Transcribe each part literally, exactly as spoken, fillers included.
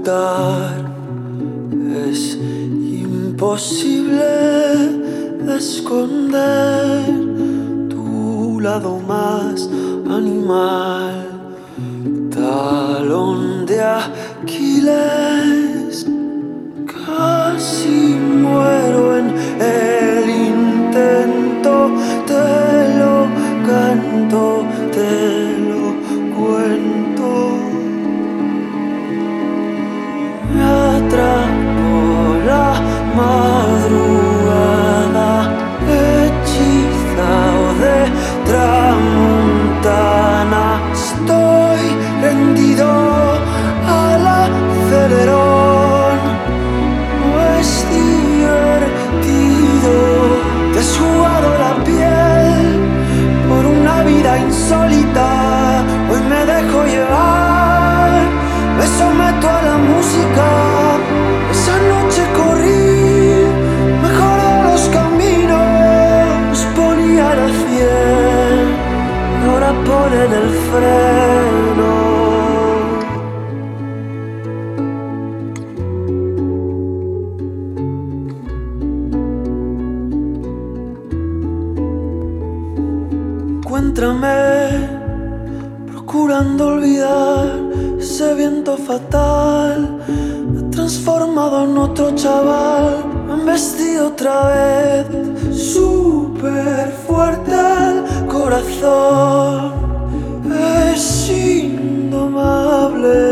ocultar. Es imposible esconder tu lado más animal. Talón de Aquiles, casi muero en el intento. Te lo canto, te lo cuento. Me atrapó la madrugada, hechizado de tramontana. Estoy rendido al acelerón. No es divertido. Te has jugado la piel por una vida insólita. Hoy me dejo llevar, me someto a la música. Esa noche corrí mejor de los caminos, ponía la cien y ahora ponen el freno. Encuéntrame procurando olvidar ese viento fatal. Me he transformado en otro chaval, me han vestido otra vez. Súper fuerte el corazón, es indomable.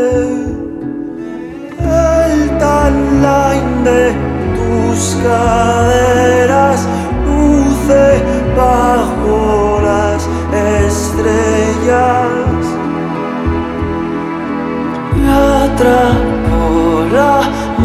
El timeline de tus caderas luce bajo las estrellas. Me atrapó la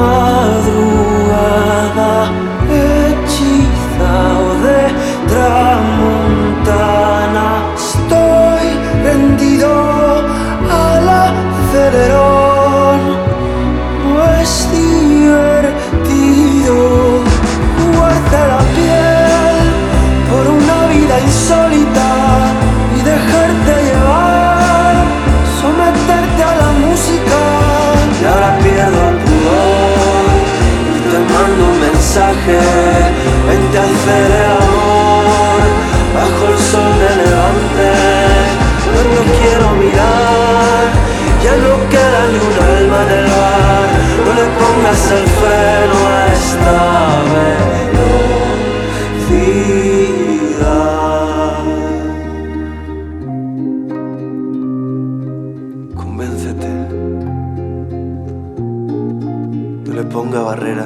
madrugada, hechizado de tramontana. Estoy rendido al acelerón. No es divertido jugarte la piel por una vida insólita y dejarte llevar, someterte a la música. Y ahora pierdo el pudor y te mando un mensaje. Vente a hacer el amor bajo el sol de levante. No te quiero mirar, ya no queda ni un alma en el bar. No le pongas el freno a esta velocidad. Convéncete, no le ponga barrera.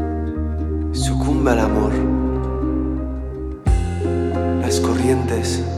Sucumbe al amor. Las corrientes